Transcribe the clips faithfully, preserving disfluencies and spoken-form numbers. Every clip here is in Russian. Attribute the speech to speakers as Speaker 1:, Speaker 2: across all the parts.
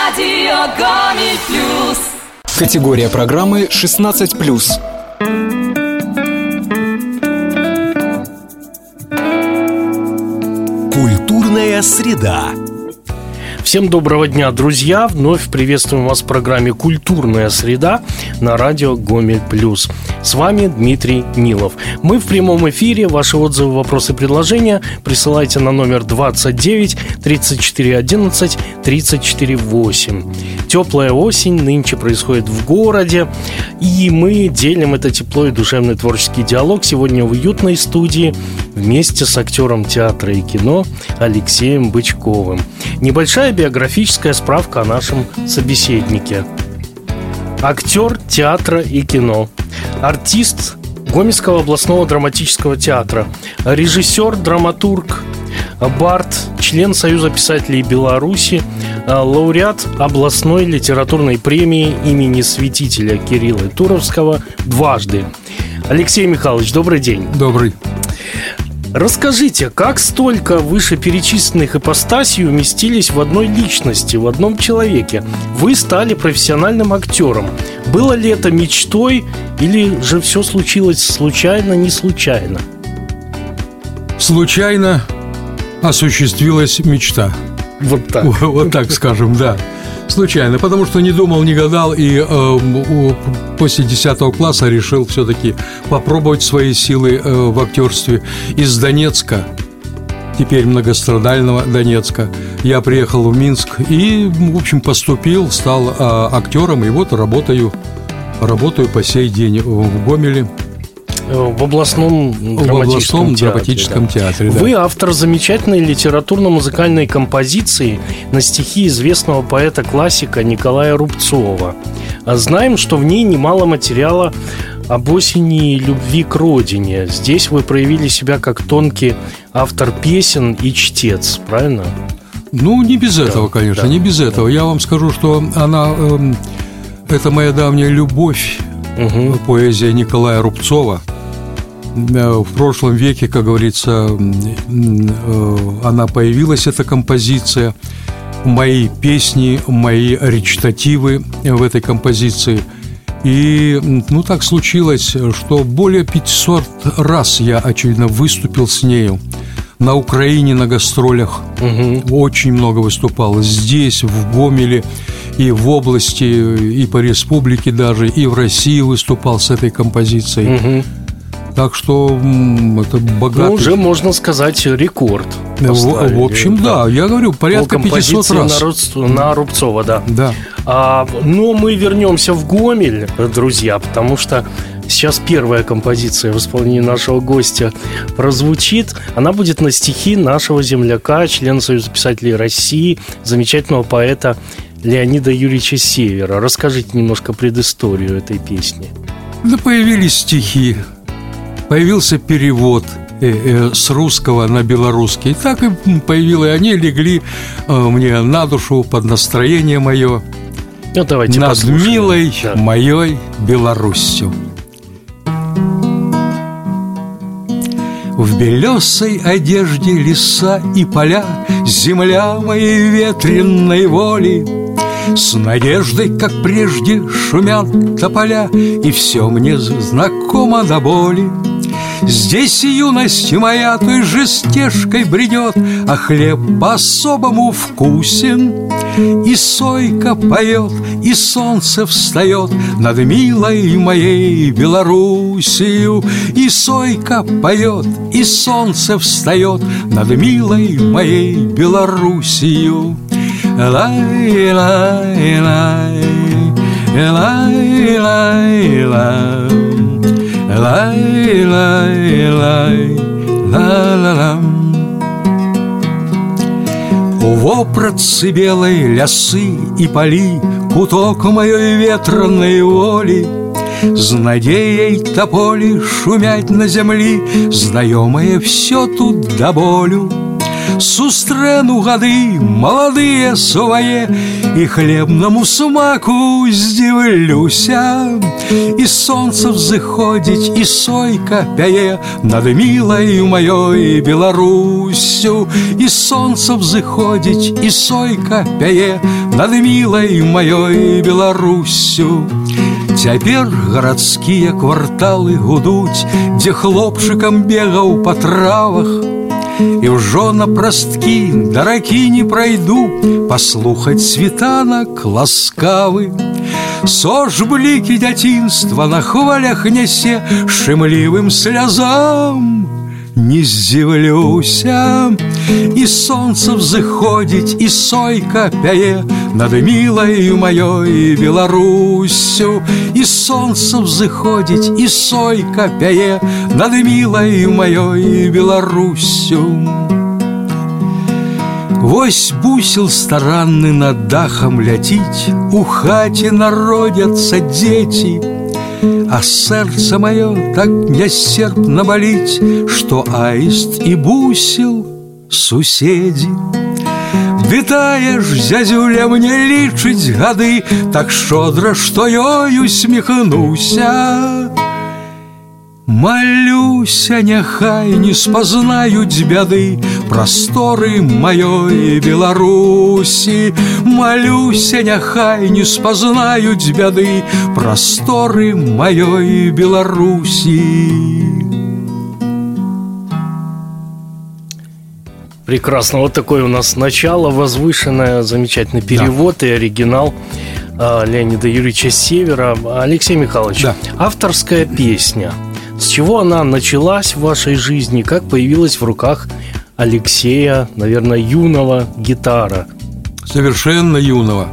Speaker 1: Радио Гомель Плюс.
Speaker 2: Категория программы шестнадцать плюс.
Speaker 3: Культурная среда.
Speaker 4: Всем доброго дня, друзья! Вновь приветствуем вас в программе «Культурная среда» на радио Гомель Плюс. С вами Дмитрий Нилов. Мы в прямом эфире. Ваши отзывы, вопросы, предложения присылайте на номер двадцать девять тридцать четыре одиннадцать тридцать четыре восемь. Теплая осень нынче происходит в городе, и мы делим это тепло и душевный творческий диалог сегодня в уютной студии вместе с актером театра и кино Алексеем Бычковым. Небольшая биографическая справка о нашем собеседнике. Актер театра и кино, артист Гомельского областного драматического театра, режиссер, драматург, бард, член Союза писателей Беларуси, лауреат областной литературной премии имени святителя Кирилла Туровского дважды. Алексей Михайлович, добрый день.
Speaker 5: Добрый.
Speaker 4: Расскажите, как столько вышеперечисленных ипостасей уместились в одной личности, в одном человеке? Вы стали профессиональным актером. Было ли это мечтой, или же все случилось случайно, не случайно?
Speaker 5: Случайно осуществилась мечта.
Speaker 4: Вот так.
Speaker 5: Вот так скажем, да. Случайно, потому что не думал, не гадал, и э, после десятого класса решил все-таки попробовать свои силы э, в актерстве. Из Донецка, теперь многострадального Донецка, я приехал в Минск и, в общем, поступил, стал э, актером, и вот работаю, работаю по сей день в Гомеле.
Speaker 4: В областном драматическом,
Speaker 5: в областном
Speaker 4: театре,
Speaker 5: драматическом
Speaker 4: да.
Speaker 5: театре, да.
Speaker 4: Вы автор замечательной литературно-музыкальной композиции на стихи известного поэта-классика Николая Рубцова. Знаем, что в ней немало материала об осени и любви к родине. Здесь вы проявили себя как тонкий автор песен и чтец, правильно?
Speaker 5: Ну, не без этого, да, конечно, да, не без этого. Я вам скажу, что она, э, это моя давняя любовь, угу. Поэзия Николая Рубцова. В прошлом веке, как говорится, она появилась, эта композиция. Мои песни, мои речитативы в этой композиции. И, ну, так случилось, что более пятисот раз я, очевидно, выступил с нею. На Украине на гастролях угу. Очень много выступал. Здесь, в Гомеле, и в области, и по республике даже, и в России выступал с этой композицией. Угу. Так что это богатый...
Speaker 4: Ну, уже можно сказать рекорд.
Speaker 5: В, в общем, да, я говорю, порядка пятисот раз.
Speaker 4: На, Рубц... на Рубцова, да.
Speaker 5: Да.
Speaker 4: А, но мы вернемся в Гомель, друзья, потому что сейчас первая композиция в исполнении нашего гостя прозвучит. Она будет на стихи нашего земляка, члена Союза писателей России, замечательного поэта Леонида Юрьевича Севера. Расскажите немножко предысторию этой песни.
Speaker 5: Да, появились стихи. Появился перевод э, э, с русского на белорусский. И так и появилось, и они легли э, мне на душу, под настроение мое.
Speaker 4: Ну, давайте
Speaker 5: над
Speaker 4: послушаем.
Speaker 5: Милой
Speaker 4: да.
Speaker 5: моей Беларусью. В белесой одежде леса и поля, земля моей ветреной воли. С надеждой, как прежде, шумят тополя, и все мне знакомо до боли. Здесь юность моя той же стежкой бредет, а хлеб по-особому вкусен. И сойка поет, и солнце встает над милой моей Белоруссию. И сойка поет, и солнце встает над милой моей Белоруссию. Лай, лай, лай, лай, лай, лай. Лай, лай, лай, ла-ла-лам. Вопроцы белой лясы и поли, куток моей ветреной воли. С надеей тополи шумять на земли, знаемое все тут до болю. сустрэну гады маладыя свае, і хлебнаму смаку здзіўлюся. І сонца взыходзіць, і сойка пяе над мілаю маёй Беларусю. І сонца взыходзіць, і сойка пяе над мілай маёй Беларусю. Цяпер гарадскія кварталы гудуць, дзе хлопчыкам бегаў па травах, і ўжо на прасткі да ракі не прайду паслухаць світанак ласкавы. Сож блікі дзяцінства на хвалях нясе, шчымлівым слязам не здзіўлюся. І сонца взыходзіць, і сойка пяе над мілаю маёй Беларусю. І сонца взыходзіць, і сойка пяе над мілаю маёй Беларусю. Вось бусел старанны над дахам ляціць, у хаце народзяцца дзеці, а сэрца маё так нясцерпна баліць, што аіст і бусел суседзі. Ды тая ж зязюля мне лічыць гады так шчодра, што ёй усміхнуся. Малюся, няхай не спазнаюць бяды прасторы маёй Беларусі. Малюся, няхай не спазнаюць бяды прасторы маёй Беларусі.
Speaker 4: Прекрасно. Вот такое у нас начало, возвышенное, замечательный перевод, да, и оригинал а, Леонида Юрьевича Севера. Алексей Михайлович, да, авторская песня. С чего она началась в вашей жизни? Как появилась в руках Алексея, наверное, юного гитара?
Speaker 5: Совершенно юного.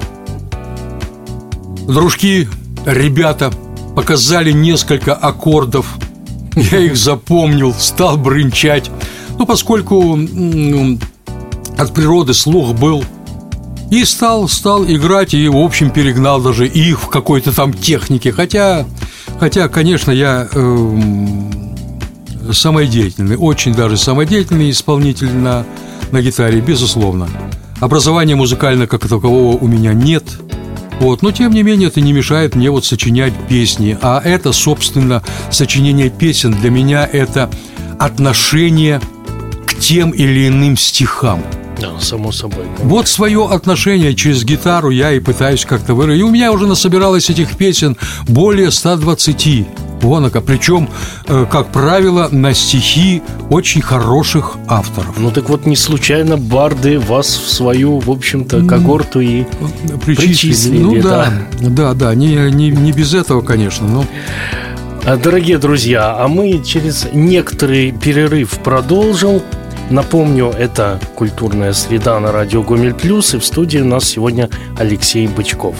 Speaker 5: Дружки, ребята показали несколько аккордов. Я их запомнил, стал брынчать. Ну, поскольку ну, от природы слух был. И стал, стал играть, и, в общем, перегнал даже их в какой-то там технике. Хотя, хотя конечно, я э, самодеятельный, очень даже самодеятельный исполнитель на, на гитаре, безусловно. Образования музыкального как такового у меня нет. Вот. Но, тем не менее, это не мешает мне вот сочинять песни. А это, собственно, сочинение песен для меня – это отношение к тем или иным стихам.
Speaker 4: Да, само собой, конечно.
Speaker 5: Вот свое отношение через гитару я и пытаюсь как-то выразить. И у меня уже насобиралось этих песен более ста двадцати. Вонока. Причем, как правило, на стихи очень хороших авторов.
Speaker 4: Ну так вот, не случайно барды вас в свою, в общем-то, когорту и причислили. причислили
Speaker 5: ну
Speaker 4: да,
Speaker 5: да, да, да, не, не, не без этого, конечно, но...
Speaker 4: Дорогие друзья, а мы через некоторый перерыв продолжим. Напомню, это «Культурная среда» на радио Гомель Плюс, и в студии у нас сегодня Алексей Бычков.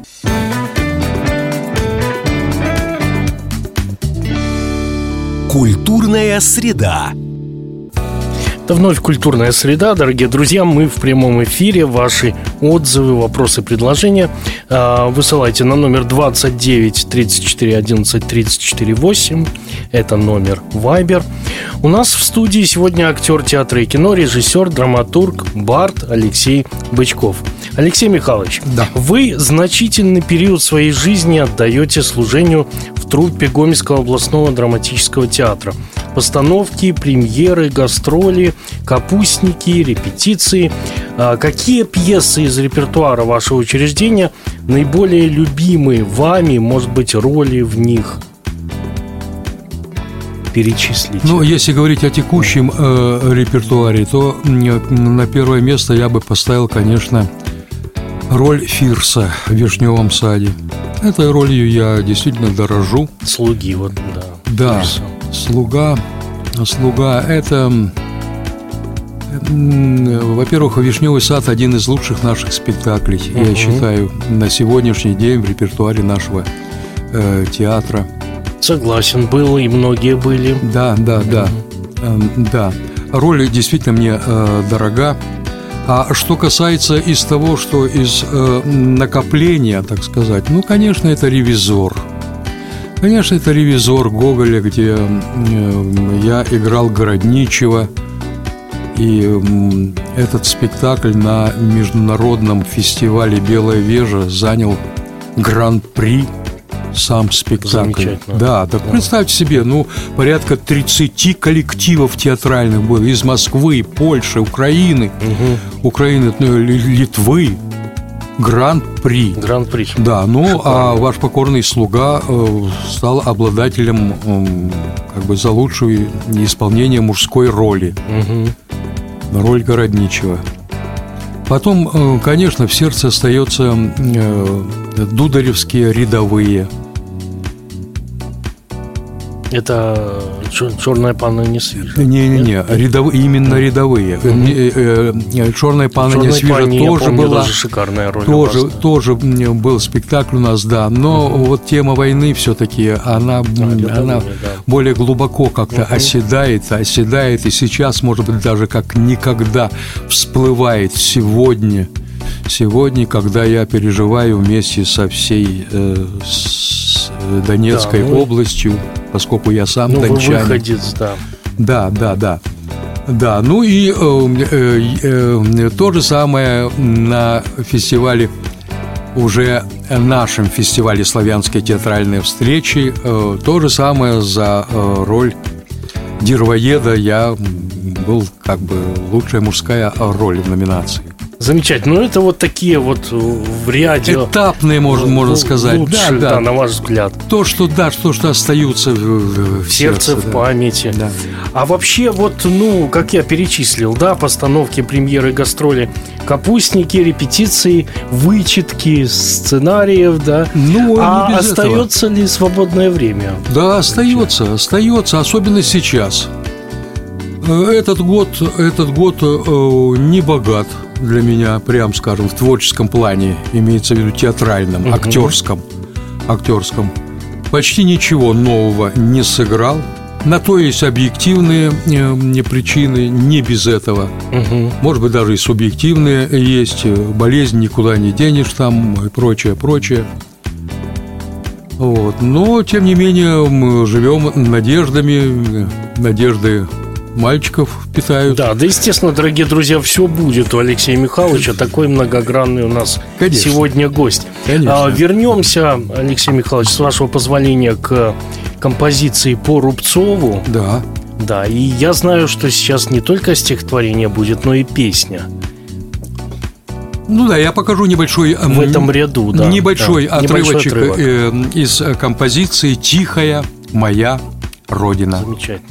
Speaker 3: Культурная среда.
Speaker 4: Это вновь «Культурная среда». Дорогие друзья, мы в прямом эфире. Ваши отзывы, вопросы, предложения высылайте на номер двадцать девять тридцать четыре одиннадцать тридцать четыре восемь. Это номер Viber. У нас в студии сегодня актер театра и кино, режиссер, драматург, бард Алексей Бычков. Алексей Михайлович,
Speaker 5: да.
Speaker 4: Вы значительный период своей жизни отдаете служению в труппе Гомельского областного драматического театра. Постановки, премьеры, гастроли, капустники, репетиции. А какие пьесы из репертуара вашего учреждения наиболее любимые вами, может быть, роли в них? Перечислите.
Speaker 5: Ну, если говорить о текущем э, репертуаре, то на первое место я бы поставил, конечно, роль Фирса в «Вишневом саде». Этой ролью я действительно дорожу.
Speaker 4: Слуги, вот, да.
Speaker 5: Да,
Speaker 4: Фирса.
Speaker 5: слуга, слуга – это, во-первых, «Вишневый сад» – один из лучших наших спектаклей, uh-huh. я считаю, на сегодняшний день в репертуаре нашего э, театра.
Speaker 4: Согласен, был, и многие были.
Speaker 5: Да, да, да, uh-huh. э, да. Роль действительно мне э, дорога. А что касается из того, что из э, накопления, так сказать, ну, конечно, это «Ревизор». Конечно, это «Ревизор» Гоголя, где я играл Городничего. И м, этот спектакль на международном фестивале «Белая вежа» занял гран-при, сам спектакль. Да, так да. Представьте себе, ну, порядка тридцати коллективов театральных было из Москвы, Польши, Украины, угу. Украины, Литвы. Гран-при.
Speaker 4: Гран-при.
Speaker 5: Да, ну, шикарно. А ваш покорный слуга э, стал обладателем э, как бы за лучшее исполнение мужской роли. Угу. Роль городничего. Потом, э, конечно, в сердце остается э, дударевские рядовые.
Speaker 4: Это «Черная панна Несвижа».
Speaker 5: Не-не-не, рядовые, именно рядовые. Mm-hmm. «Черная панна Несвижа» тоже
Speaker 4: помню,
Speaker 5: была.
Speaker 4: Тоже шикарная роль.
Speaker 5: Тоже, тоже был спектакль у нас, да. Но mm-hmm. вот тема войны все-таки, она, а, она да. более глубоко как-то mm-hmm. оседает, оседает. И сейчас, может быть, даже как никогда всплывает сегодня. Сегодня, когда я переживаю вместе со всей э, с Донецкой да, ну, областью, поскольку я сам
Speaker 4: ну,
Speaker 5: дончанин.
Speaker 4: Вы выходец, да.
Speaker 5: Да, да, да. Да, ну и э, э, э, то же самое на фестивале, уже нашем фестивале «Славянские театральные встречи», э, то же самое за э, роль Дервоеда я был как бы лучшая мужская роль в номинации.
Speaker 4: Замечательно. Ну, это вот такие вот в ряде...
Speaker 5: Этапные, можно, можно сказать.
Speaker 4: Лучшие, да, да, да, на ваш взгляд.
Speaker 5: То, что, да, то, что остаются в,
Speaker 4: в сердце, в да. памяти.
Speaker 5: Да.
Speaker 4: А вообще, вот, ну, как я перечислил, да, постановки, премьеры, гастроли, капустники, репетиции, вычетки сценариев, да.
Speaker 5: Ну,
Speaker 4: а остается этого. ли свободное время?
Speaker 5: Да, остается, вообще? остается, особенно сейчас. Этот год, этот год э, не богат для меня, прям скажем, в творческом плане, имеется в виду театральном, uh-huh. актерском, актерском. Почти ничего нового не сыграл. На то есть объективные э, причины, не без этого. Uh-huh. Может быть, даже и субъективные есть. Болезнь никуда не денешь там и прочее, прочее. Вот. Но, тем не менее, мы живем надеждами, надежды мальчиков питают.
Speaker 4: Да, да, естественно, дорогие друзья, все будет у Алексея Михайловича. Такой многогранный у нас Конечно. сегодня гость.
Speaker 5: Конечно.
Speaker 4: А, вернемся, Алексей Михайлович, с вашего позволения, к композиции по Рубцову.
Speaker 5: Да.
Speaker 4: Да, и я знаю, что сейчас не только стихотворение будет, но и песня.
Speaker 5: Ну да, я покажу небольшой
Speaker 4: в этом ряду, да,
Speaker 5: небольшой
Speaker 4: да,
Speaker 5: отрывочек
Speaker 4: небольшой
Speaker 5: отрывок. из композиции «Тихая моя Родина».
Speaker 4: Замечательно.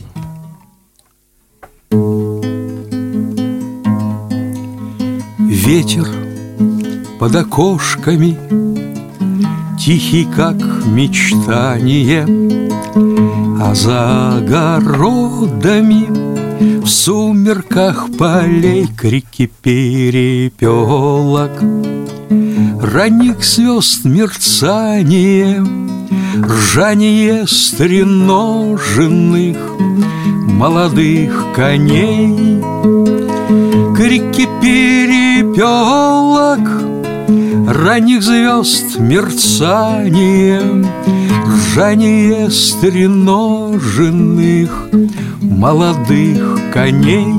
Speaker 5: Ветер под окошками, тихий, как мечтание, а за огородами в сумерках полей крики перепелок, ранних звезд мерцание, ржание стреноженных молодых коней, крики перепелок, ранних звезд мерцание, ржание стреноженных молодых коней.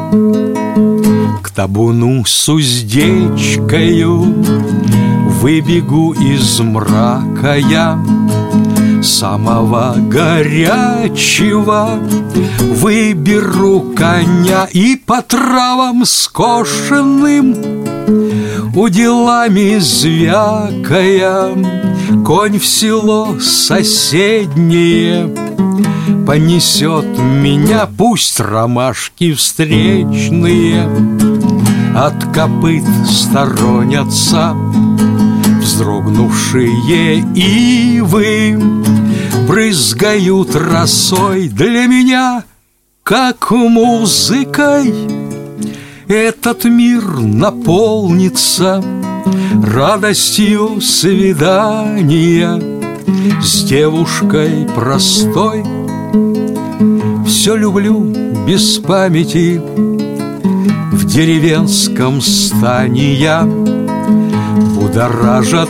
Speaker 5: К табуну с уздечкою выбегу из мрака я, самого горячего выберу коня и по травам скошенным, уделами звякая, конь в село соседнее понесет меня, пусть ромашки встречные от копыт сторонятся, вздрогнувшие ивы брызгают росой. Для меня, как музыкой, этот мир наполнится радостью свидания с девушкой простой. Все люблю без памяти в деревенском стане я, будоражат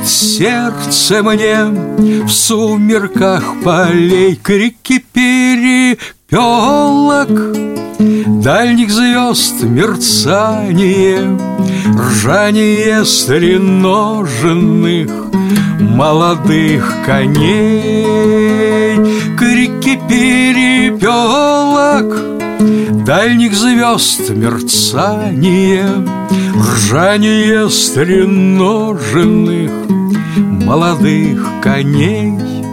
Speaker 5: сердце мне в сумерках полей крики перепелок, перепелок, дальних звезд мерцание, ржание стреноженных молодых коней. Крики перепелок, дальних звезд мерцание, ржание стреноженных молодых коней.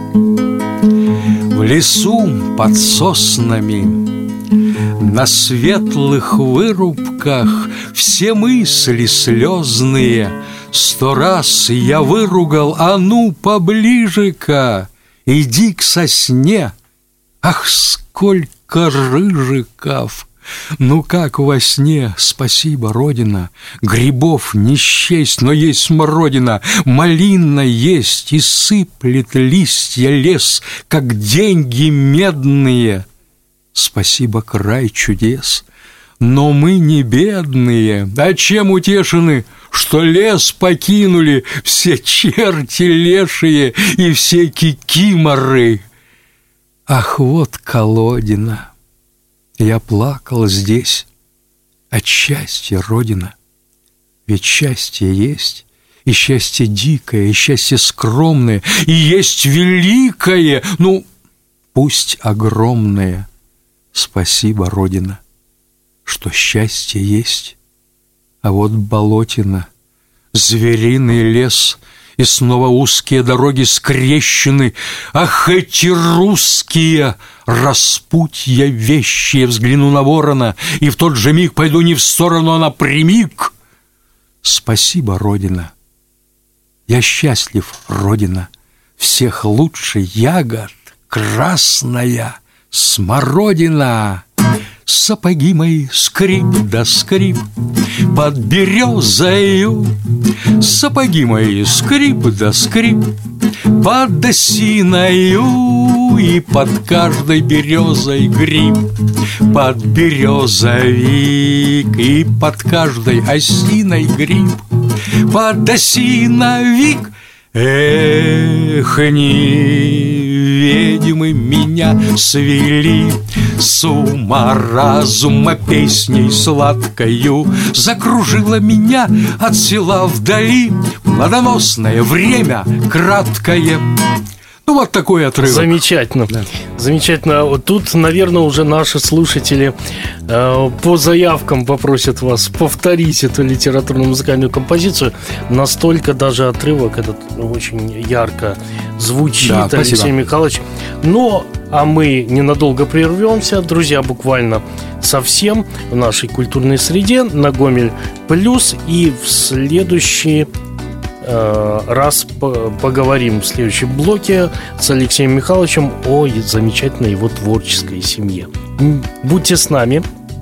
Speaker 5: В лесу под соснами, на светлых вырубках все мысли слезные сто раз я выругал. А ну поближе-ка, иди к сосне. Ах, сколько рыжиков! Ну как во сне, спасибо, Родина. Грибов не счесть, но есть смородина. Малина есть, и сыплет листья лес, как деньги медные. Спасибо, край чудес. Но мы не бедные. А чем утешены, что лес покинули все черти лешие и все кикиморы? Ах, вот колодина! Я плакал здесь от счастья, Родина. Ведь счастье есть, и счастье дикое, и счастье скромное, и есть великое, ну, пусть огромное. Спасибо, Родина, что счастье есть. А вот болотина, звериный лес, и снова узкие дороги скрещены. Ах, эти русские распутья вещие! Взгляну на ворона, и в тот же миг пойду не в сторону, а напрямик. Спасибо, Родина. Я счастлив, Родина. Всех лучше ягод красная смородина. Сапоги мои скрип да скрип под березою, сапоги мои скрип да скрип под осиною, и под каждой березой гриб, под березовик, и под каждой осиной гриб, под осиновик. Эх, неведомы меня свели с ума разума песней сладкою, закружила меня от села вдали плодоносное время краткое. Ну, вот такой отрывок.
Speaker 4: Замечательно. Да. Замечательно. Вот тут, наверное, уже наши слушатели э, по заявкам попросят вас повторить эту литературную музыкальную композицию. Настолько даже отрывок этот очень ярко звучит, да, Алексей спасибо. Михайлович. Но, а мы ненадолго прервемся, друзья, буквально совсем в нашей культурной среде на Гомель Плюс. И в следующий раз поговорим в следующем блоке с Алексеем Михайловичем о замечательной его творческой семье. Будьте с нами.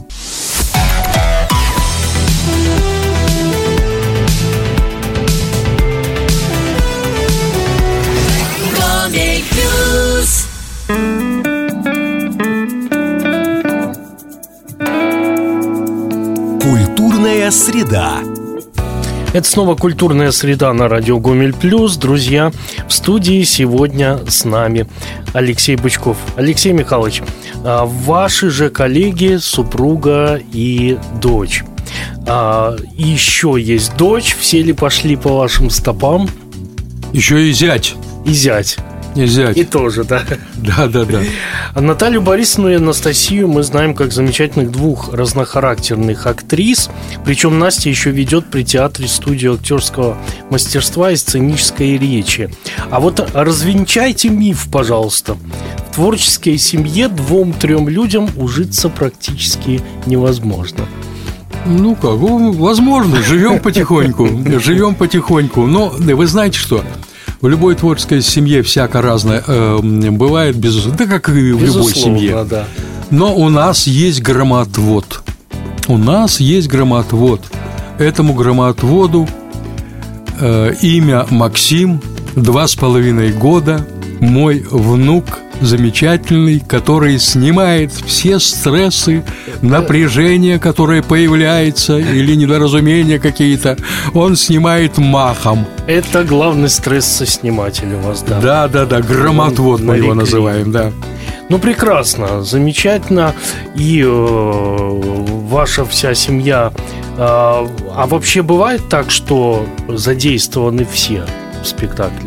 Speaker 3: Культурная среда.
Speaker 4: Это снова культурная среда на радио Гомель Плюс. Друзья, в студии сегодня с нами Алексей Бычков. Алексей Михайлович, ваши же коллеги, супруга и дочь. И еще есть дочь. Все ли пошли по вашим стопам?
Speaker 5: Еще и зять.
Speaker 4: И зять.
Speaker 5: И зять.
Speaker 4: И тоже, да.
Speaker 5: Да, да, да.
Speaker 4: Наталью Борисовну и Анастасию мы знаем как замечательных двух разнохарактерных актрис. Причем Настя еще ведет при театре студию актерского мастерства и сценической речи. А вот развенчайте миф, пожалуйста. В творческой семье двум-трем людям ужиться практически невозможно.
Speaker 5: Ну как, возможно, живем потихоньку. Живем потихоньку. Но вы знаете что? В любой творческой семье всяко разное э, бывает, без, да как и в Безусловно, любой семье. Да. Но у нас есть громоотвод. У нас есть громоотвод. Этому громоотводу э, имя Максим, два с половиной года, мой внук замечательный, который снимает все стрессы, напряжение, которое появляется, или недоразумения какие-то, он снимает махом.
Speaker 4: Это главный стрессосниматель у вас, да?
Speaker 5: Да, да, да, громотвод мы его называем, да.
Speaker 4: Ну, прекрасно, замечательно. И э, ваша вся семья. Э, а вообще бывает так, что задействованы все в спектакле?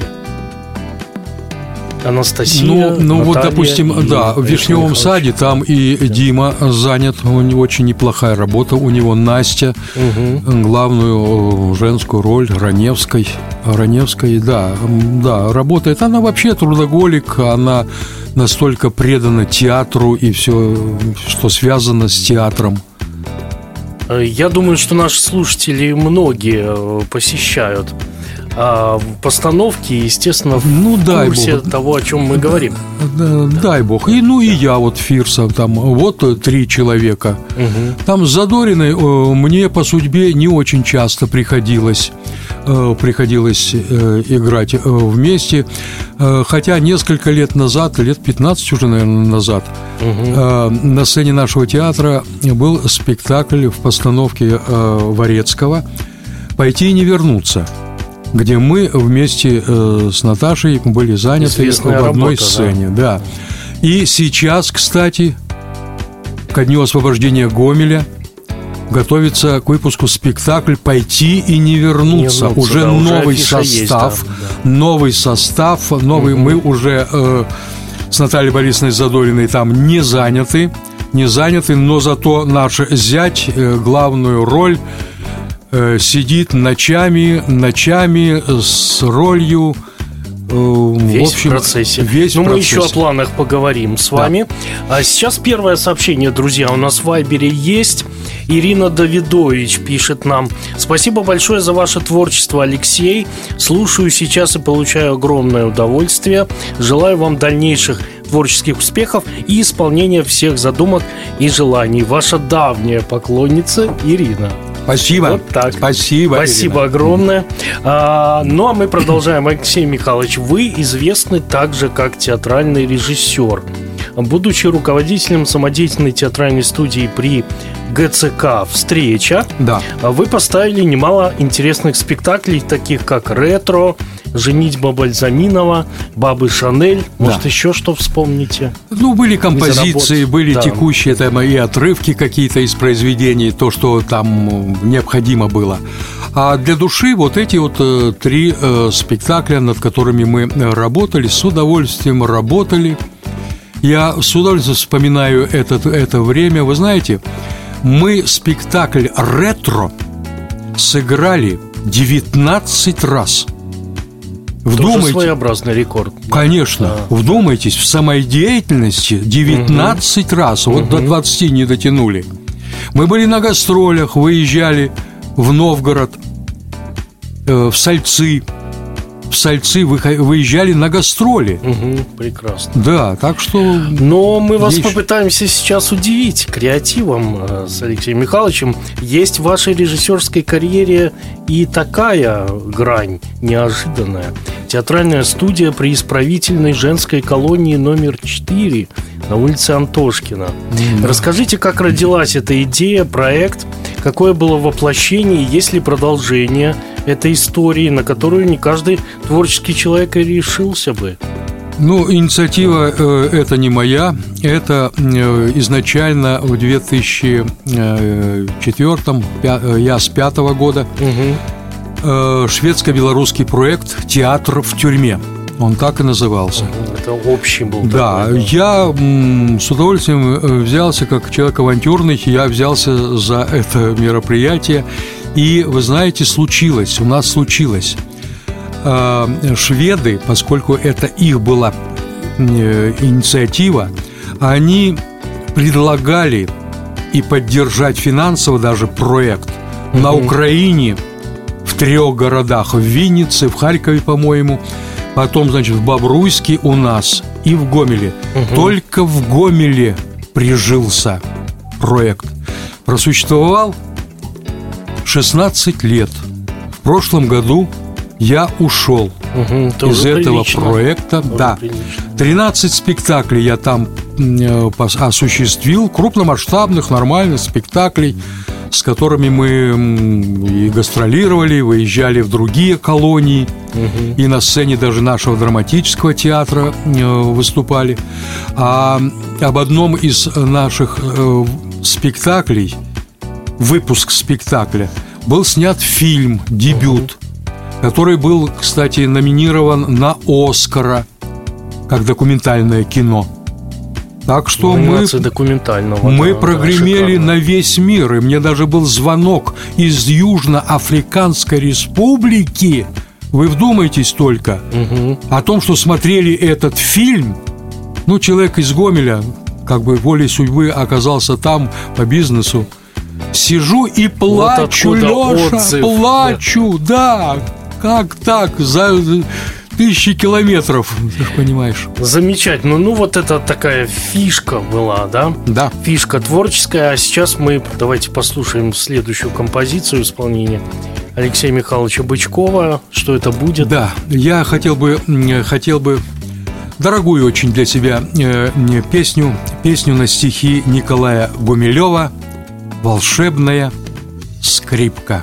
Speaker 4: Анастасия,
Speaker 5: Ну, ну вот,
Speaker 4: Наталья
Speaker 5: допустим,
Speaker 4: и
Speaker 5: да, в Вишневом саде там и Дима занят, у него очень неплохая работа, у него Настя,
Speaker 4: Угу.
Speaker 5: главную женскую роль Раневской, Раневской, да, да, работает. Она вообще трудоголик, она настолько предана театру и все, что связано с театром.
Speaker 4: Я думаю, что наши слушатели многие посещают а, постановки, естественно, в
Speaker 5: Ну, дай
Speaker 4: курсе
Speaker 5: бог.
Speaker 4: того, о чем мы говорим.
Speaker 5: Да, дай бог. И, ну и я вот Фирса, там вот э, три человека.
Speaker 4: Угу.
Speaker 5: Там с Задориной э, мне по судьбе не очень часто приходилось, э, приходилось э, играть э, вместе. Э, хотя несколько лет назад, лет пятнадцать уже, наверное, назад, э, на сцене нашего театра был спектакль в постановке э, Варецкого «Пойти и не вернуться», где мы вместе э, с Наташей были заняты
Speaker 4: Известная
Speaker 5: в одной
Speaker 4: работа,
Speaker 5: сцене, да. И сейчас, кстати, ко дню освобождения Гомеля готовится к выпуску спектакль «Пойти и не вернуться».
Speaker 4: Не вернуться,
Speaker 5: уже
Speaker 4: да, уже
Speaker 5: новый
Speaker 4: афиша
Speaker 5: состав,
Speaker 4: есть, да,
Speaker 5: новый состав, новый.
Speaker 4: Угу.
Speaker 5: Мы уже э, с Натальей Борисовной Задориной там не заняты, не заняты, но зато наш зять э, главную роль э, сидит ночами, ночами с ролью.
Speaker 4: Весь
Speaker 5: в, общем,
Speaker 4: в процессе.
Speaker 5: Весь
Speaker 4: Но
Speaker 5: в
Speaker 4: мы
Speaker 5: процессе.
Speaker 4: еще о планах поговорим с вами. А сейчас первое сообщение, друзья, у нас в Вайбере есть. Ирина Давидович пишет нам: спасибо большое за ваше творчество, Алексей. Слушаю сейчас и получаю огромное удовольствие. Желаю вам дальнейших творческих успехов и исполнения всех задумок и желаний. Ваша давняя поклонница Ирина.
Speaker 5: Спасибо.
Speaker 4: Вот так.
Speaker 5: Спасибо.
Speaker 4: Спасибо
Speaker 5: Ирина.
Speaker 4: огромное. А, ну а мы продолжаем. Алексей Михайлович, вы известны также как театральный режиссер. Будучи руководителем самодеятельной театральной студии при ГЦК «Встреча»,
Speaker 5: Да.
Speaker 4: вы поставили немало интересных спектаклей, таких как «Ретро», «Женитьба Бальзаминова», «Бабы Шанель». Может,
Speaker 5: Да.
Speaker 4: еще что вспомните?
Speaker 5: Ну, были композиции,
Speaker 4: Заработать.
Speaker 5: были
Speaker 4: Да.
Speaker 5: текущие там и отрывки какие-то из произведений, то, что там необходимо было. А для души вот эти вот э, три э, спектакля, над которыми мы работали, с удовольствием работали. Я с удовольствием вспоминаю этот, это время. Вы знаете, мы спектакль «Ретро» сыграли девятнадцать раз.
Speaker 4: Тоже
Speaker 5: Вдумайтесь.
Speaker 4: своеобразный рекорд.
Speaker 5: Конечно,
Speaker 4: Да.
Speaker 5: вдумайтесь, в самодеятельности девятнадцать раз, вот до двадцати не дотянули. Мы были на гастролях, выезжали в Новгород, э, в Сальцы, в Сальцы выхо- выезжали на гастроли.
Speaker 4: Мгм, прекрасно.
Speaker 5: Да, так что...
Speaker 4: Но мы вас
Speaker 5: Есть.
Speaker 4: попытаемся сейчас удивить креативом э, с Алексеем Михайловичем. Есть в вашей режиссерской карьере и такая грань неожиданная. Театральная студия при исправительной женской колонии номер четыре на улице Антошкина. Расскажите, как родилась эта идея, проект, какое было воплощение, и есть ли продолжение этой истории, на которую не каждый творческий человек и решился бы.
Speaker 5: Ну, инициатива э, это не моя, это э, изначально в две тысячи четвёртом, пя- э, я с пятого года, э, шведско-белорусский проект «Театр в тюрьме». Он так и назывался.
Speaker 4: Это общий был.
Speaker 5: Да,
Speaker 4: такой,
Speaker 5: я м, с удовольствием э, взялся, как человек авантюрный, я взялся за это мероприятие. И, вы знаете, случилось, у нас случилось. Э, Шведы, поскольку это их была э, инициатива, они предлагали и поддержать финансово даже проект на Украине, в трех городах, в Виннице, в Харькове, по-моему, потом, значит, в Бобруйске у нас и в Гомеле. Только в Гомеле прижился проект. Просуществовал шестнадцать лет. В прошлом году я ушел
Speaker 4: Мгм, это
Speaker 5: из
Speaker 4: уже
Speaker 5: этого
Speaker 4: прилично.
Speaker 5: проекта.
Speaker 4: Тоже
Speaker 5: Да,
Speaker 4: прилично.
Speaker 5: тринадцать спектаклей я там э, пос- осуществил, крупномасштабных, нормальных спектаклей, с которыми мы м, и гастролировали, выезжали в другие колонии. угу. И на сцене даже нашего драматического театра выступали. А об одном из наших спектаклей, выпуск спектакля, был снят фильм «Дебют», который был, кстати, номинирован на «Оскара» как документальное кино. Так что мы,
Speaker 4: документального,
Speaker 5: мы
Speaker 4: да,
Speaker 5: прогремели
Speaker 4: да,
Speaker 5: на весь мир. И мне даже был звонок из Южноафриканской Республики. Вы вдумайтесь только, угу. о том, что смотрели этот фильм. Ну, человек из Гомеля, как бы волей судьбы, оказался там по бизнесу. Сижу и плачу, вот Леша, отзыв, плачу, да. да. Как так? За тысячи километров, ты же понимаешь.
Speaker 4: Замечательно. Ну, вот это такая фишка была, да?
Speaker 5: Да.
Speaker 4: Фишка творческая. А сейчас мы давайте послушаем следующую композицию исполнения Алексея Михайловича Бычкова. Что это будет?
Speaker 5: Да, я хотел бы, хотел бы дорогую очень для себя песню, песню на стихи Николая Гумилева «Волшебная скрипка».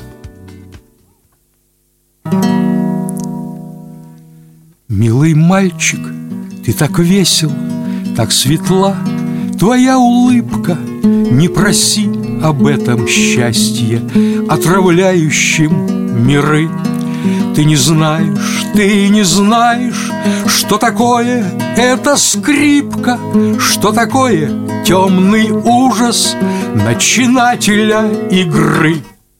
Speaker 5: Милый мальчик, ты так весел, так светла твоя улыбка. Не проси об этом счастье, отравляющем миры. Ты не знаешь, ты не знаешь, что такое эта скрипка, что такое темный ужас начинателя игры.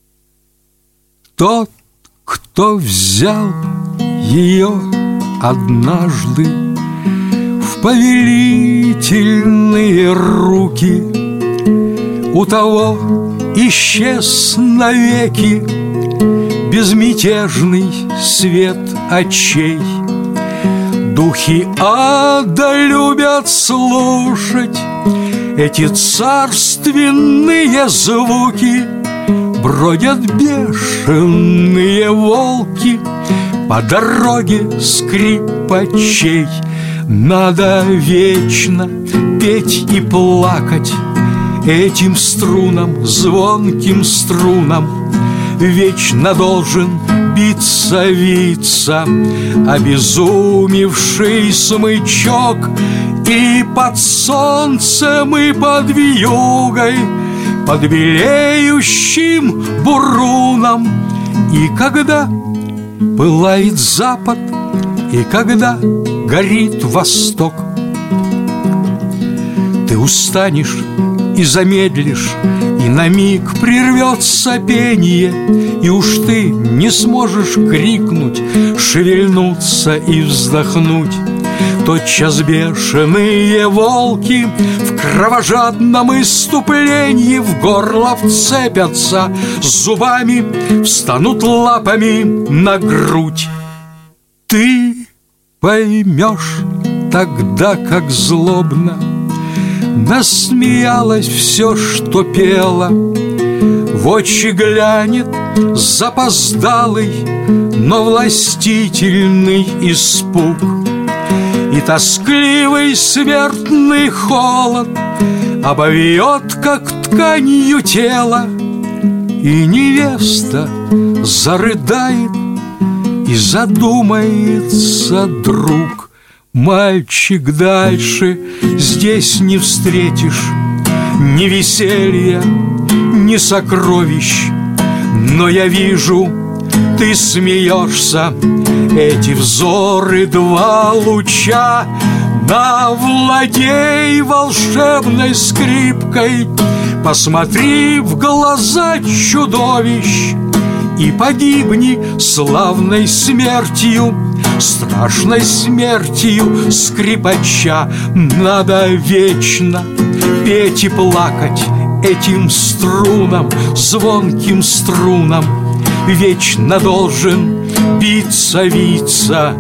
Speaker 5: Тот, кто взял ее однажды в повелительные руки, у того исчез навеки безмятежный свет очей. Духи ада любят слушать эти царственные звуки. Бродят бешеные волки по дороге скрипачей. Надо вечно петь и плакать этим струнам, звонким струнам. Вечно должен биться, виться обезумевший смычок. И под солнцем, и под вьюгой, под белеющим буруном. И когда пылает запад, и когда горит восток, ты устанешь и замедлишь, и на миг прервется пение, и уж ты не сможешь крикнуть, шевельнуться и вздохнуть. Тотчас бешеные волки в кровожадном исступлении в горло вцепятся зубами, встанут лапами на грудь. Ты поймешь тогда, как злобно насмеялось все, что пело. В очи глянет запоздалый, но властительный испуг. И тоскливый смертный холод обовьет, как тканью тело. И невеста зарыдает, и задумается друг. Мальчик, дальше здесь не встретишь ни веселья, ни сокровищ. Но я вижу, ты смеешься, эти взоры два луча. Навладей волшебной скрипкой, посмотри в глаза чудовищ и погибни славной смертью, страшной смертью скрипача. Надо вечно петь и плакать этим струнам, звонким струнам. Вечно должен биться, виться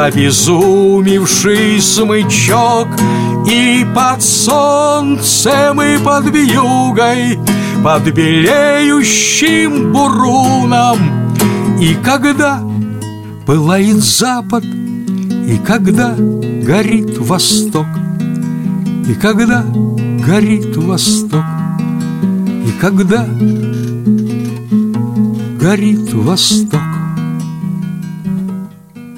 Speaker 5: обезумевший смычок. И под солнцем, и под вьюгой, под белеющим буруном. И когда пылает запад, и когда горит восток, и когда горит восток, и когда горит восток.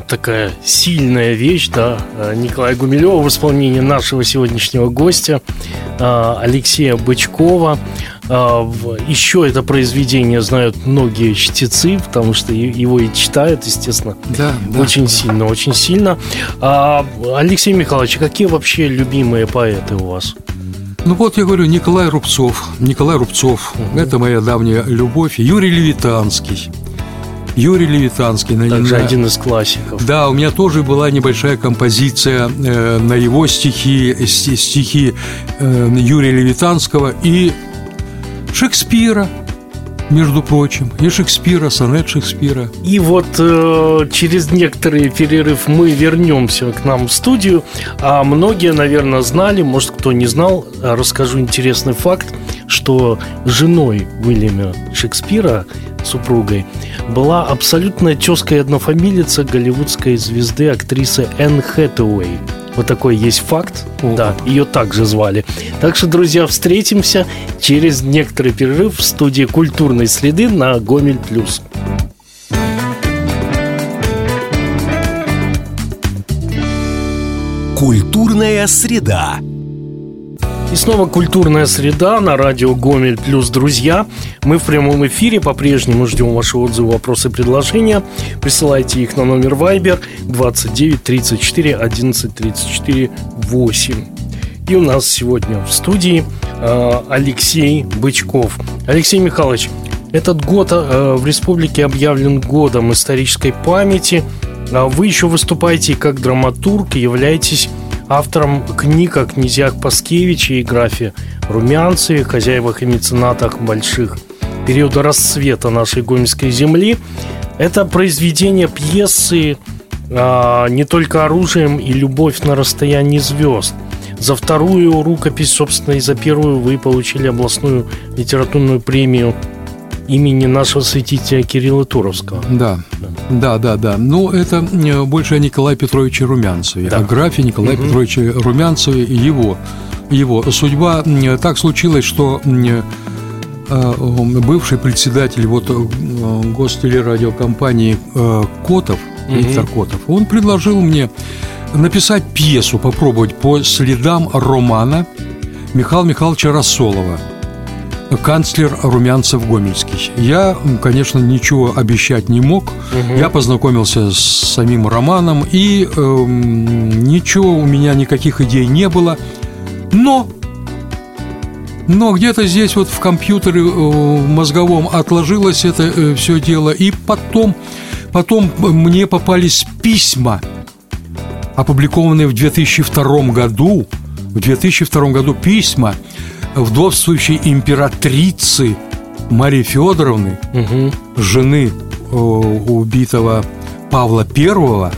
Speaker 4: Вот такая сильная вещь, да, Николая Гумилева в исполнении нашего сегодняшнего гостя Алексея Бычкова. Еще это произведение знают многие чтецы, потому что его и читают, естественно,
Speaker 5: да, да,
Speaker 4: очень
Speaker 5: да.
Speaker 4: сильно, очень сильно. Алексей Михайлович, какие вообще любимые поэты у вас?
Speaker 5: Ну вот я говорю, Николай Рубцов. Николай Рубцов, угу. Это моя давняя любовь. Юрий Левитанский. Юрий Левитанский.
Speaker 4: Также
Speaker 5: на,
Speaker 4: один из классиков.
Speaker 5: Да, у меня тоже была небольшая композиция э, на его стихи, стихи э, Юрия Левитанского и Шекспира, между прочим, и Шекспира, сонет Шекспира.
Speaker 4: И вот э, через некоторый перерыв мы вернемся к нам в студию. А многие, наверное, знали, может, кто не знал, расскажу интересный факт, что женой Уильяма Шекспира, супругой, была абсолютная тезка и однофамилица голливудской звезды, актрисы Энн Хэтэуэй. Вот такой есть факт. О. Да, ее также звали. Так что, друзья, встретимся через некоторый перерыв в студии «Культурной среды» на Гомель Плюс.
Speaker 3: Культурная среда.
Speaker 4: И снова «Культурная среда» на радио «Гомель Плюс», друзья. Мы в прямом эфире, по-прежнему ждем ваши отзывы, вопросы, предложения. Присылайте их на номер Viber двадцать девять тридцать четыре одиннадцать тридцать четыре восемь. И у нас сегодня в студии э, Алексей Бычков. Алексей Михайлович, этот год э, в республике объявлен годом исторической памяти. Вы еще выступаете как драматург и являетесь автором книг о князьях Паскевиче и графе Румянцеве, хозяевах и меценатах больших периода расцвета нашей гомельской земли. Это произведение пьесы а, «Не только оружием» и «Любовь на расстоянии звезд». За вторую рукопись, собственно, и за первую вы получили областную литературную премию имени нашего святителя Кирилла Туровского.
Speaker 5: Да, да, да, да. Ну, это больше о Николае Петровиче Румянцеве, да. О графе Николае угу. Петровиче Румянцеве и его, его судьба. Так случилось, что бывший председатель вот гостелерадиокомпании Котов, угу. Виктор Котов, он предложил мне написать пьесу, попробовать по следам романа Михаила Михайловича Рассолова «Канцлер Румянцев-Гомельский». Я, конечно, ничего обещать не мог. Угу. Я познакомился с самим романом, и э, ничего у меня, никаких идей не было. Но, но где-то здесь вот в компьютере э, мозговом отложилось это э, все дело. И потом, потом мне попались письма, опубликованные в две тысячи втором году. В две тысячи втором году письма вдовствующей императрицы Марии Федоровны, угу. жены э, убитого Павла Первого,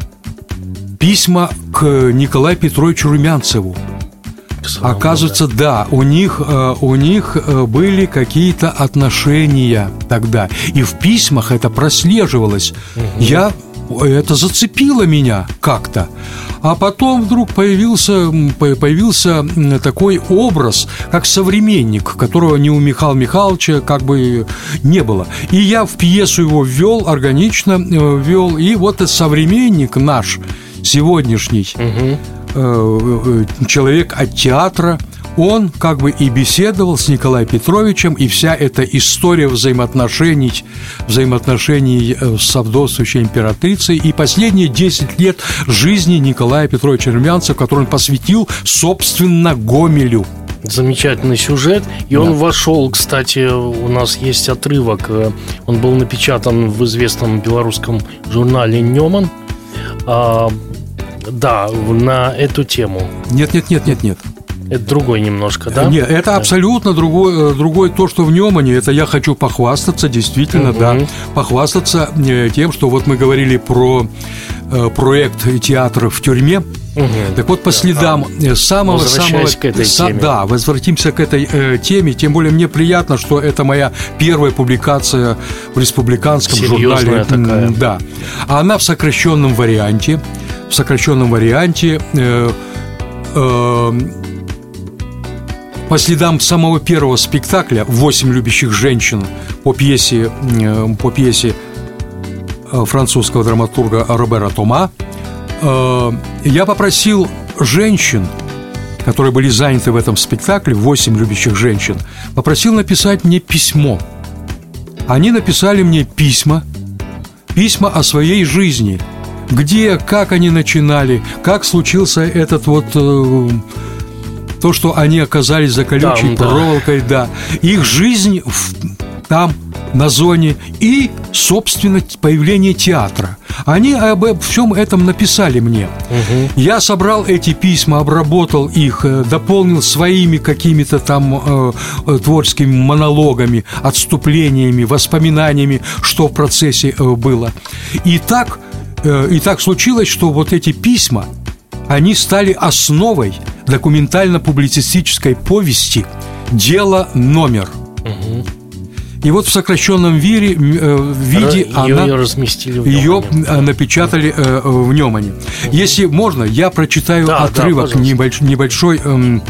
Speaker 5: письма к Николаю Петровичу Румянцеву. Самому, Оказывается, да, да у них, э, у них были какие-то отношения тогда, и в письмах это прослеживалось. Угу. Я Это зацепило меня как-то. А потом вдруг появился, появился такой образ, как современник, которого ни у Михаила Михайловича как бы не было. И я в пьесу его ввел, органично ввел. И вот этот современник наш, сегодняшний, угу. человек от театра, он как бы и беседовал с Николаем Петровичем, и вся эта история взаимоотношений, взаимоотношений с вдовствующей императрицей, и последние десять лет жизни Николая Петровича Румянцева, который он посвятил, собственно, Гомелю.
Speaker 4: Замечательный сюжет. И да. он вошел, кстати, у нас есть отрывок. Он был напечатан в известном белорусском журнале «Неман». А, да, на эту тему.
Speaker 5: Нет, нет, нет, нет, нет.
Speaker 4: Это другой немножко, да?
Speaker 5: Нет, это абсолютно другой, другой то, что в Немане. Это я хочу похвастаться, действительно, угу. да, похвастаться тем, что вот мы говорили про э, проект театра в тюрьме. Угу. Так вот, по следам а, самого самого
Speaker 4: к этой
Speaker 5: са,
Speaker 4: теме.
Speaker 5: Да, возвратимся к этой э, теме. Тем более мне приятно, что это моя первая публикация в республиканском
Speaker 4: серьезная
Speaker 5: журнале.
Speaker 4: Такая.
Speaker 5: Да. А она в сокращенном варианте. В сокращенном варианте. Э, э, По следам самого первого спектакля «Восемь любящих женщин» по пьесе, по пьесе французского драматурга Робера Тома, я попросил женщин, которые были заняты в этом спектакле, восемь любящих женщин, попросил написать мне письмо. Они написали мне письма, письма о своей жизни, где, как они начинали, как случился этот вот... то, что они оказались за колючей там, проволокой, да. да. Их жизнь в, там, на зоне, и, собственно, появление театра. Они об всем этом написали мне. Угу. Я собрал эти письма, обработал их, дополнил своими какими-то там э, творческими монологами, отступлениями, воспоминаниями, что в процессе э, было. И так, э, и так случилось, что вот эти письма, они стали основой документально-публицистической повести «Дело номер». Угу. И вот в сокращенном виде, э, виде
Speaker 4: ее,
Speaker 5: она,
Speaker 4: ее разместили в
Speaker 5: ее
Speaker 4: Немане.
Speaker 5: напечатали э, в Немане. Угу. Если можно, я прочитаю да, отрывок да, небольш, небольшой э,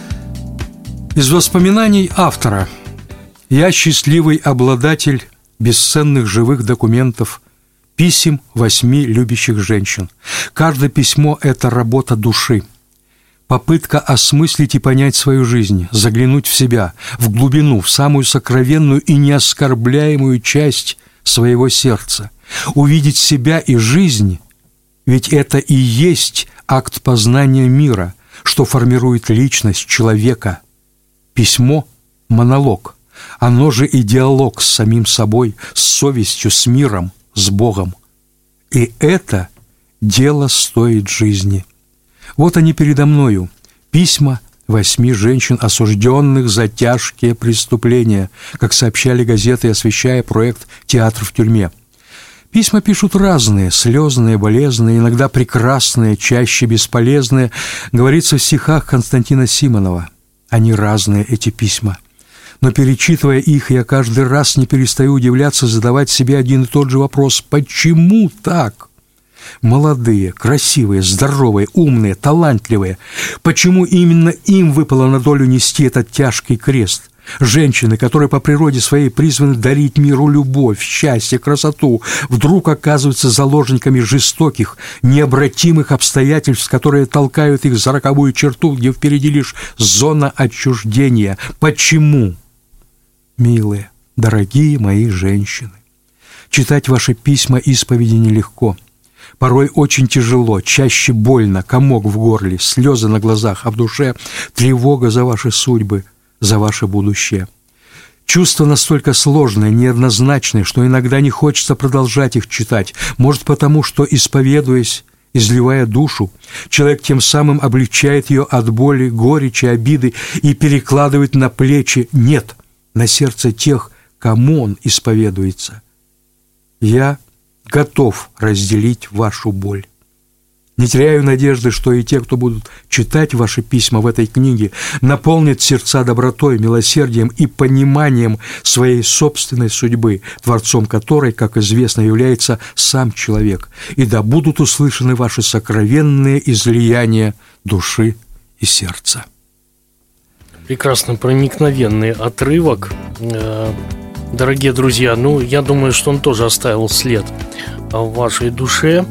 Speaker 5: из воспоминаний автора. «Я счастливый обладатель бесценных живых документов, писем восьми любящих женщин. Каждое письмо – это работа души, попытка осмыслить и понять свою жизнь, заглянуть в себя, в глубину, в самую сокровенную и неоскорбляемую часть своего сердца, увидеть себя и жизнь, ведь это и есть акт познания мира, что формирует личность человека. Письмо – монолог, оно же и диалог с самим собой, с совестью, с миром, с Богом. И это дело стоит жизни». Вот они передо мною, письма восьми женщин, осужденных за тяжкие преступления, как сообщали газеты, освещая проект «Театр в тюрьме». Письма пишут разные, слезные, болезненные, иногда прекрасные, чаще бесполезные, говорится в стихах Константина Симонова. Они разные, эти письма. Но, перечитывая их, я каждый раз не перестаю удивляться, задавать себе один и тот же вопрос: почему так? Молодые, красивые, здоровые, умные, талантливые. Почему именно им выпало на долю нести этот тяжкий крест? Женщины, которые по природе своей призваны дарить миру любовь, счастье, красоту, вдруг оказываются заложниками жестоких, необратимых обстоятельств, которые толкают их за роковую черту, где впереди лишь зона отчуждения. Почему? Милые, дорогие мои женщины, читать ваши письма исповеди нелегко. Порой очень тяжело, чаще больно, комок в горле, слезы на глазах, а в душе тревога за ваши судьбы, за ваше будущее. Чувства настолько сложные, неоднозначные, что иногда не хочется продолжать их читать. Может, потому что, исповедуясь, изливая душу, человек тем самым облегчает ее от боли, горечи, обиды и перекладывает на плечи, нет, на сердце тех, кому он исповедуется. Я готов разделить вашу боль. Не теряю надежды, что и те, кто будут читать ваши письма в этой книге, наполнят сердца добротой, милосердием и пониманием своей собственной судьбы, творцом которой, как известно, является сам человек, и да будут услышаны ваши сокровенные излияния души и сердца.
Speaker 4: Прекрасно проникновенный отрывок. Дорогие друзья, ну, я думаю, что он тоже оставил след в вашей душе.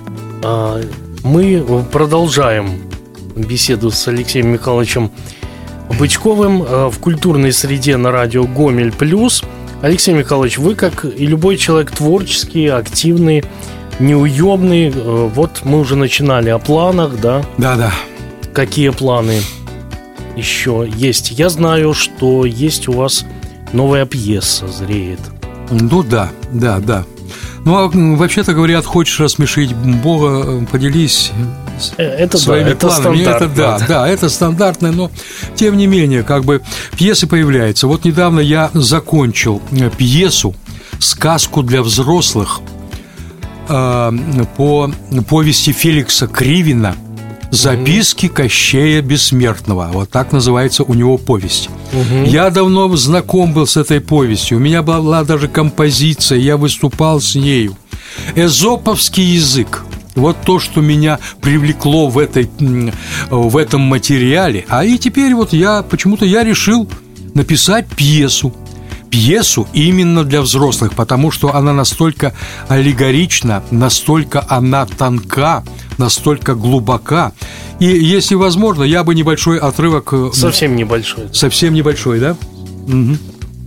Speaker 4: Мы продолжаем беседу с Алексеем Михайловичем Бычковым в культурной среде на радио Гомель Плюс. Алексей Михайлович, вы, как и любой человек творческий, активный, неуемный. Вот мы уже начинали о планах, да?
Speaker 5: Да-да.
Speaker 4: Какие планы еще есть? Я знаю, что есть у вас новая пьеса зреет.
Speaker 5: Ну да, да, да. Ну, а вообще-то говорят, хочешь рассмешить Бога, поделись это своими да, планами. Это, это да, да, это стандартное, но тем не менее, как бы пьесы появляются. Вот недавно я закончил пьесу, сказку для взрослых э, по повести Феликса Кривина «Записки Кощея Бессмертного». Вот так называется у него повесть. Угу. Я давно знаком был с этой повестью. У меня была даже композиция, я выступал с нею. Эзоповский язык. Вот то, что меня привлекло в, этой, в этом материале. А и теперь вот я, почему-то я решил написать пьесу. пьесу именно для взрослых, потому что она настолько аллегорична, настолько она тонка, настолько глубока. И, если возможно, я бы небольшой отрывок...
Speaker 4: Совсем небольшой.
Speaker 5: Совсем небольшой, да? Угу.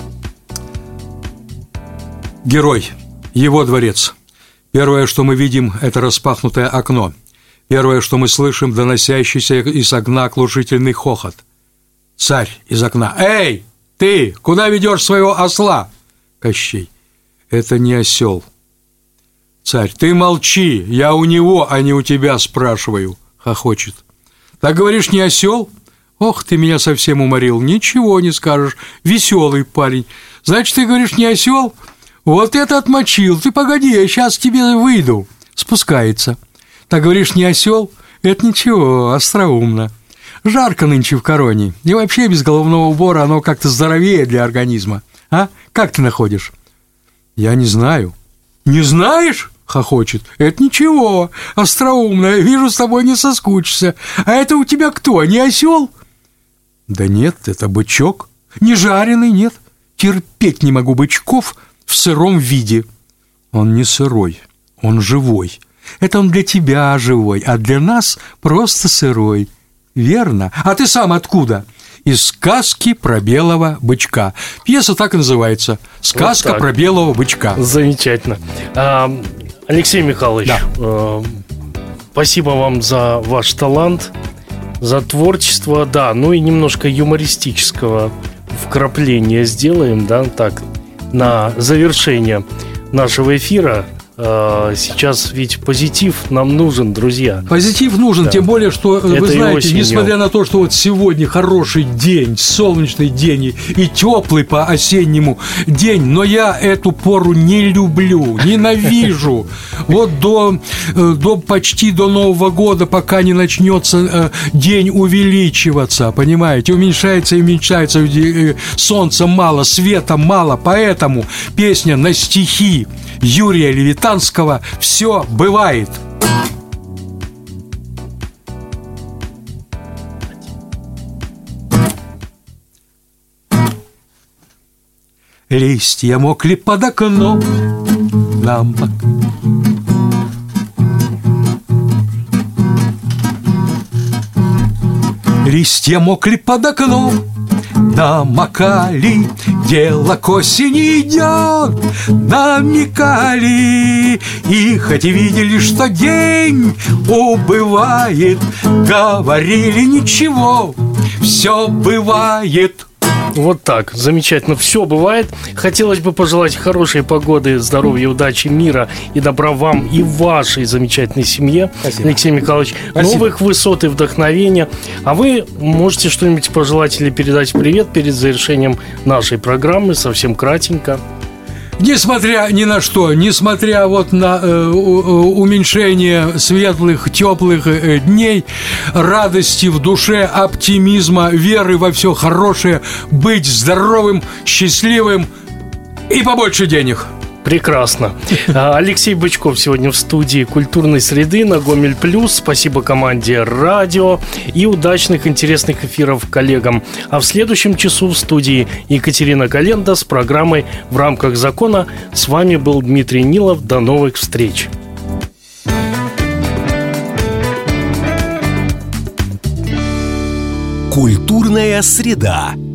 Speaker 5: Герой. Его дворец. Первое, что мы видим, это распахнутое окно. Первое, что мы слышим, доносящийся из окна оглушительный хохот. Царь из окна. «Эй, ты, куда ведешь своего осла?» Кощей. «Это не осел». Царь. «Ты молчи, я у него, а не у тебя спрашиваю». Хохочет. «Так говоришь, не осел? Ох, ты меня совсем уморил. Ничего не скажешь. Веселый парень. Значит, ты говоришь, не осел? Вот это отмочил. Ты погоди, я сейчас тебе выйду». Спускается. «Так говоришь, не осел? Это ничего, остроумно. Жарко нынче в Короне. И вообще без головного убора оно как-то здоровее для организма. А? Как ты находишь?» «Я не знаю». «Не знаешь?» — хохочет. «Это ничего, остроумно. Я вижу, с тобой не соскучишься. А это у тебя кто, не осел?» «Да нет, это бычок. Не жареный, нет. Терпеть не могу бычков в сыром виде». «Он не сырой, он живой. Это он для тебя живой, а для нас просто сырой». «Верно. А ты сам откуда?» «Из сказки про белого бычка». Пьеса так и называется. «Сказка вот про белого бычка».
Speaker 4: Замечательно. а, Алексей Михайлович, да. э, спасибо вам за ваш талант, за творчество, да, ну и немножко юмористического вкрапления сделаем, да, так, на завершение нашего эфира. Сейчас ведь позитив нам нужен, друзья.
Speaker 5: Позитив нужен, да. Тем более, что, это вы знаете, несмотря на то, что вот сегодня хороший день, солнечный день и, и теплый по-осеннему день, но я эту пору не люблю, ненавижу. Вот до, до почти до Нового года, пока не начнется день увеличиваться, понимаете, уменьшается и уменьшается, солнца мало, света мало, поэтому песня на стихи Юрия Левитанского «Все бывает». Листья мокли под окном, нам Листья мокли под окном, намокали, дело к осени идет, намекали. И хоть и видели, что день убывает, говорили ничего, все бывает.
Speaker 4: Вот так, замечательно, все бывает. Хотелось бы пожелать хорошей погоды, здоровья, удачи, мира и добра вам и вашей замечательной семье. Спасибо. Алексей Михайлович, спасибо. Новых высот и вдохновения. А вы можете что-нибудь пожелать или передать привет перед завершением нашей программы, совсем кратенько.
Speaker 5: Несмотря ни на что, несмотря вот на э, уменьшение светлых, теплых э, дней, радости в душе, оптимизма, веры во все хорошее, быть здоровым, счастливым и побольше денег.
Speaker 4: Прекрасно. Алексей Бычков сегодня в студии «Культурной среды» на Гомель Плюс. Спасибо команде «Радио» и удачных, интересных эфиров коллегам. А в следующем часу в студии Екатерина Календа с программой «В рамках закона». С вами был Дмитрий Нилов. До новых встреч.
Speaker 3: Культурная среда.